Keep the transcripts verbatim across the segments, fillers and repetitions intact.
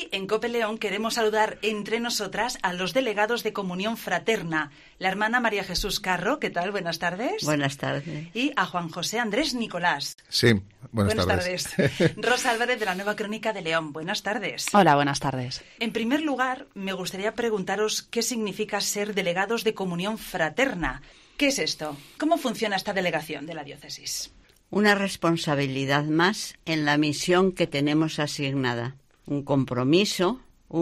Hoy en COPE León queremos saludar entre nosotras a los delegados de Comunión Fraterna, la hermana María Jesús Carro, ¿qué tal? Buenas tardes. Buenas tardes. Y a Juan José Andrés Nicolás. Sí, buenas, buenas tardes. tardes. Rosa Álvarez de la Nueva Crónica de León, buenas tardes. Hola, buenas tardes. En primer lugar, me gustaría preguntaros qué significa ser delegados de Comunión Fraterna. ¿Qué es esto? ¿Cómo funciona esta delegación de la diócesis? Una responsabilidad más en la misión que tenemos asignada. Un compromiso,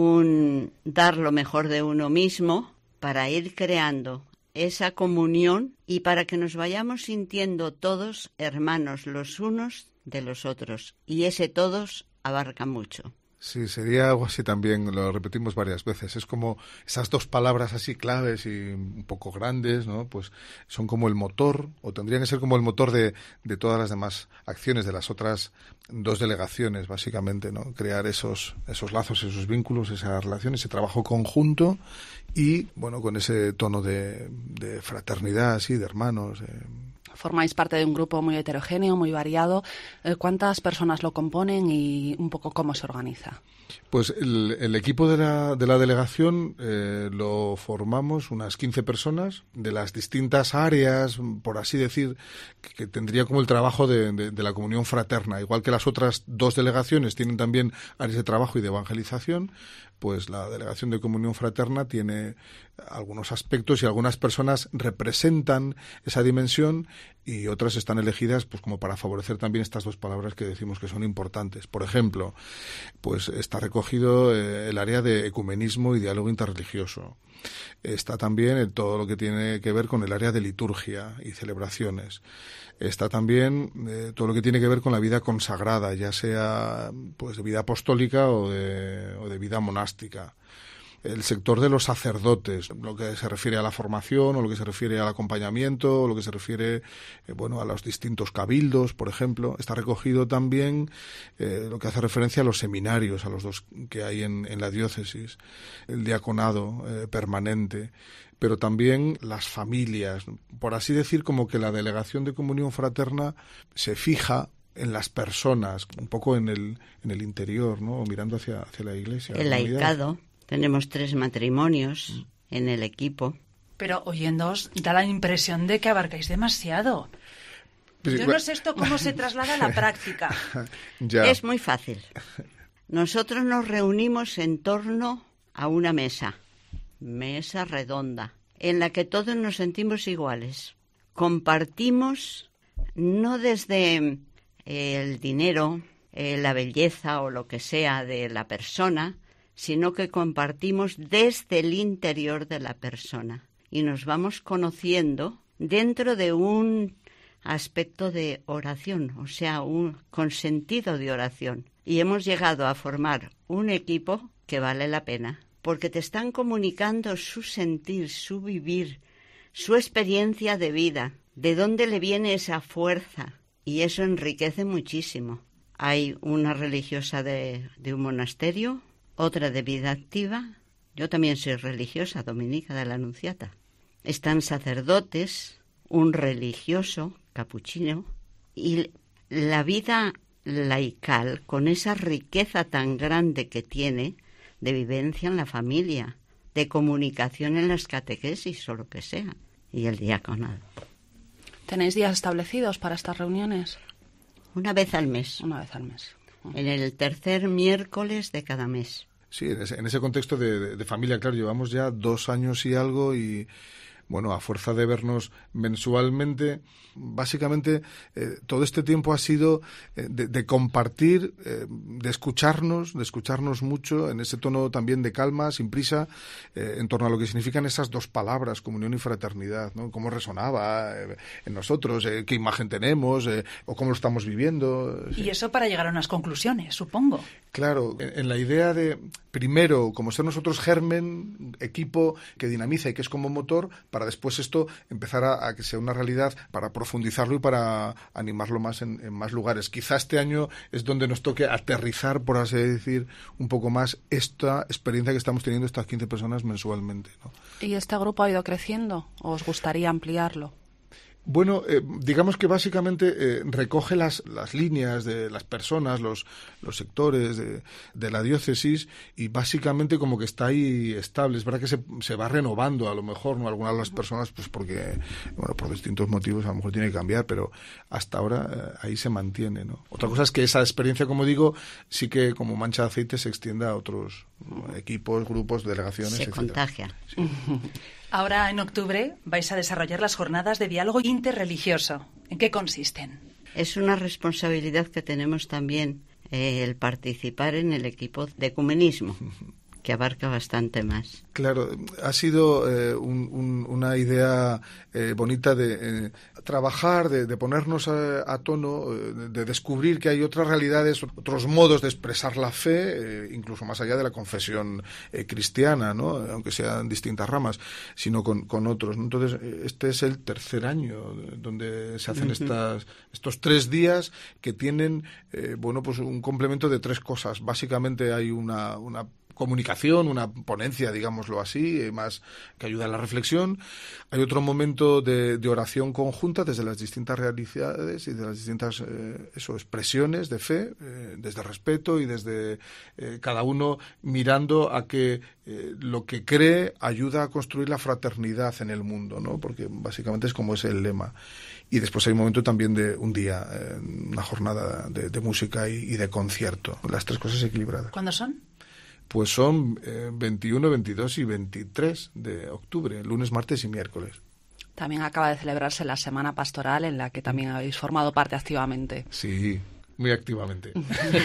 un dar lo mejor de uno mismo para ir creando esa comunión y para que nos vayamos sintiendo todos hermanos los unos de los otros. Y ese todos abarca mucho. Sí, sería algo así también, lo repetimos varias veces. Es como esas dos palabras así claves y un poco grandes, ¿no? Pues son como el motor, o tendrían que ser como el motor de, de todas las demás acciones de las otras dos delegaciones, básicamente, ¿no? Crear esos, esos lazos, esos vínculos, esa relación, ese trabajo conjunto y, bueno, con ese tono de, de fraternidad, así, de hermanos. Eh. Formáis parte de un grupo muy heterogéneo, muy variado. ¿Cuántas personas lo componen y un poco cómo se organiza? Pues el, el equipo de la, de la delegación eh, lo formamos unas quince personas de las distintas áreas, por así decir, que, que tendría como el trabajo de, de, de la comunión fraterna. Igual que las otras dos delegaciones tienen también áreas de trabajo y de evangelización, pues la delegación de comunión fraterna tiene algunos aspectos y algunas personas representan esa dimensión y otras están elegidas pues como para favorecer también estas dos palabras que decimos que son importantes. Por ejemplo, pues está recogido eh, el área de ecumenismo y diálogo interreligioso. Está también en todo lo que tiene que ver con el área de liturgia y celebraciones. Está también eh, todo lo que tiene que ver con la vida consagrada, ya sea pues de vida apostólica o de, o de vida monástica. El sector de los sacerdotes, lo que se refiere a la formación o lo que se refiere al acompañamiento o lo que se refiere eh, bueno, a los distintos cabildos, por ejemplo. Está recogido también eh, lo que hace referencia a los seminarios, a los dos que hay en, en la diócesis, el diaconado eh, permanente, pero también las familias. Por así decir, como que la delegación de comunión fraterna se fija en las personas, un poco en el, en el interior, ¿no? Mirando hacia, hacia la iglesia. El laicado. Tenemos tres matrimonios en el equipo. Pero oyéndoos, da la impresión de que abarcáis demasiado. Yo no sé esto cómo se traslada a la práctica. Ya. Es muy fácil. Nosotros nos reunimos en torno a una mesa, mesa redonda, en la que todos nos sentimos iguales. Compartimos no desde el dinero, eh, la belleza o lo que sea de la persona, sino que compartimos desde el interior de la persona y nos vamos conociendo dentro de un aspecto de oración, o sea, un con sentido de oración. Y hemos llegado a formar un equipo que vale la pena, porque te están comunicando su sentir, su vivir, su experiencia de vida, de dónde le viene esa fuerza, y eso enriquece muchísimo. Hay una religiosa de, de un monasterio, otra de vida activa. Yo también soy religiosa, dominica de la Anunciata. Están sacerdotes, un religioso, capuchino, y la vida laical, con esa riqueza tan grande que tiene de vivencia en la familia, de comunicación en las catequesis o lo que sea, y el diaconado. ¿Tenéis días establecidos para estas reuniones? Una vez al mes. Una vez al mes. En el tercer miércoles de cada mes. Sí, en ese, en ese contexto de, de, de familia, claro, llevamos ya dos años y algo y, bueno, a fuerza de vernos mensualmente, básicamente eh, todo este tiempo ha sido eh, de, de compartir, eh, de escucharnos, de escucharnos mucho en ese tono también de calma, sin prisa, eh, en torno a lo que significan esas dos palabras, comunión y fraternidad, ¿no? Cómo resonaba eh, en nosotros, eh, qué imagen tenemos eh, o cómo lo estamos viviendo. Y eso para llegar a unas conclusiones, supongo. Claro, en, en la idea de, primero, como ser nosotros germen, equipo que dinamiza y que es como motor, para después esto empezar a, a que sea una realidad, para profundizarlo y para animarlo más en, en más lugares. Quizá este año es donde nos toque aterrizar, por así decir, un poco más esta experiencia que estamos teniendo estas quince personas mensualmente, ¿no? ¿Y este grupo ha ido creciendo o os gustaría ampliarlo? Bueno, eh, digamos que básicamente eh, recoge las, las líneas de las personas, los, los sectores de, de la diócesis y básicamente como que está ahí estable. Es verdad que se, se va renovando a lo mejor, ¿no? Algunas de las personas, pues porque, bueno, por distintos motivos a lo mejor tiene que cambiar, pero hasta ahora eh, ahí se mantiene, ¿no? Otra cosa es que esa experiencia, como digo, sí que como mancha de aceite se extienda a otros equipos, grupos, delegaciones, se etcétera. Contagia. Sí. Ahora, en octubre, vais a desarrollar las jornadas de diálogo interreligioso. ¿En qué consisten? Es una responsabilidad que tenemos también eh, el participar en el equipo de ecumenismo, que abarca bastante más. Claro, ha sido eh, un, un, una idea eh, bonita de eh, trabajar, de, de ponernos a, a tono, eh, de descubrir que hay otras realidades, otros modos de expresar la fe, eh, incluso más allá de la confesión eh, cristiana, ¿no? Aunque sean distintas ramas, sino con, con otros, ¿no? Entonces, este es el tercer año donde se hacen uh-huh. estas, estos tres días que tienen, eh, bueno, pues un complemento de tres cosas. Básicamente hay una, una comunicación, una ponencia, digámoslo así, más que ayuda a la reflexión. Hay otro momento de, de oración conjunta desde las distintas realidades y de las distintas eh, eso, expresiones de fe, eh, desde el respeto y desde eh, cada uno mirando a que eh, lo que cree ayuda a construir la fraternidad en el mundo, ¿no? Porque básicamente es como es el lema. Y después hay un momento también de un día, eh, una jornada de, de música y, y de concierto. Las tres cosas equilibradas. ¿Cuándo son? Pues son eh, veintiuno, veintidós y veintitrés de octubre, lunes, martes y miércoles. También acaba de celebrarse la Semana Pastoral, en la que también habéis formado parte activamente. Sí, muy activamente.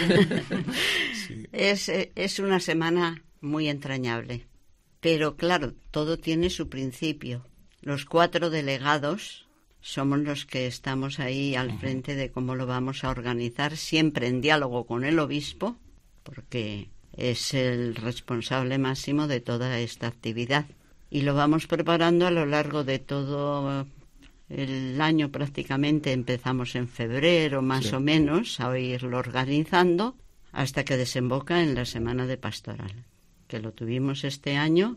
Sí. Es, es una semana muy entrañable, pero claro, todo tiene su principio. Los cuatro delegados somos los que estamos ahí al frente de cómo lo vamos a organizar, siempre en diálogo con el obispo, porque es el responsable máximo de toda esta actividad. Y lo vamos preparando a lo largo de todo el año prácticamente. Empezamos en febrero, más sí. o menos, a irlo organizando, hasta que desemboca en la Semana de Pastoral, que lo tuvimos este año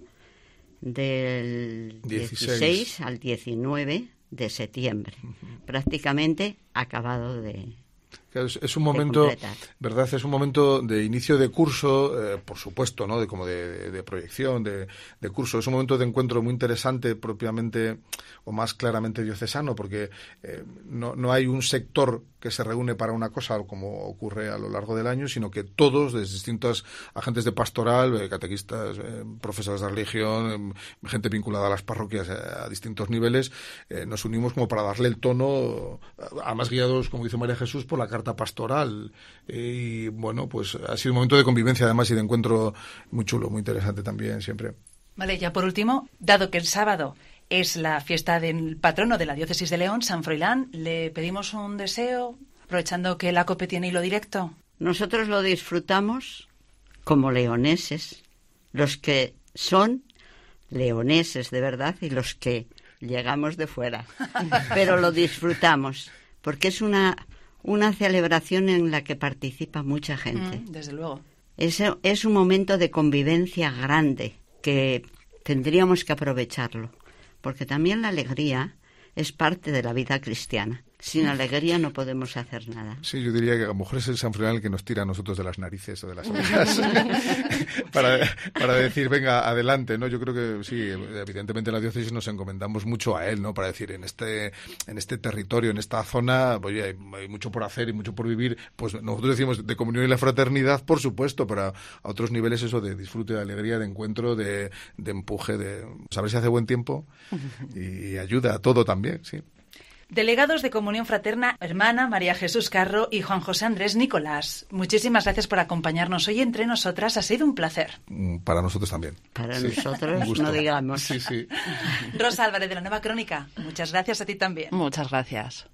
del dieciséis, dieciséis al diecinueve de septiembre, uh-huh. prácticamente acabado de... Es, es un momento, ¿verdad? Es un momento de inicio de curso, eh, por supuesto, ¿no? De como de, de, de proyección, de, de curso. Es un momento de encuentro muy interesante, propiamente o más claramente diocesano, porque eh, no, no hay un sector que se reúne para una cosa, como ocurre a lo largo del año, sino que todos, desde distintos agentes de pastoral, eh, catequistas, eh, profesores de religión, eh, gente vinculada a las parroquias eh, a distintos niveles, eh, nos unimos como para darle el tono, además guiados, como dice María Jesús, por la carta pastoral. Eh, y bueno, pues ha sido un momento de convivencia además y de encuentro muy chulo, muy interesante también siempre. Vale, ya por último, dado que el sábado es la fiesta del patrono de la diócesis de León, San Froilán, le pedimos un deseo, aprovechando que la COPE tiene hilo directo. Nosotros lo disfrutamos como leoneses, los que son leoneses de verdad y los que llegamos de fuera, pero lo disfrutamos porque es una una celebración en la que participa mucha gente. Mm, desde luego. Es, es un momento de convivencia grande que tendríamos que aprovecharlo, porque también la alegría es parte de la vida cristiana. Sin alegría no podemos hacer nada. Sí, yo diría que a lo mejor es el San Froilán el que nos tira a nosotros de las narices o de las orejas para, para decir, venga, adelante, ¿no? Yo creo que sí, evidentemente la diócesis nos encomendamos mucho a él, ¿no? Para decir, en este en este territorio, en esta zona, oye, hay, hay mucho por hacer y mucho por vivir. Pues nosotros decimos de comunión y la fraternidad, por supuesto, pero a, a otros niveles eso de disfrute, de alegría, de encuentro, de, de empuje, de saber si hace buen tiempo y ayuda a todo también, sí. Delegados de Comunión Fraterna, hermana María Jesús Carro y Juan José Andrés Nicolás. Muchísimas gracias por acompañarnos hoy entre nosotras. Ha sido un placer. Para nosotros también. Para sí. nosotros, no digamos. Sí, sí. Rosa Álvarez de la Nueva Crónica, muchas gracias a ti también. Muchas gracias.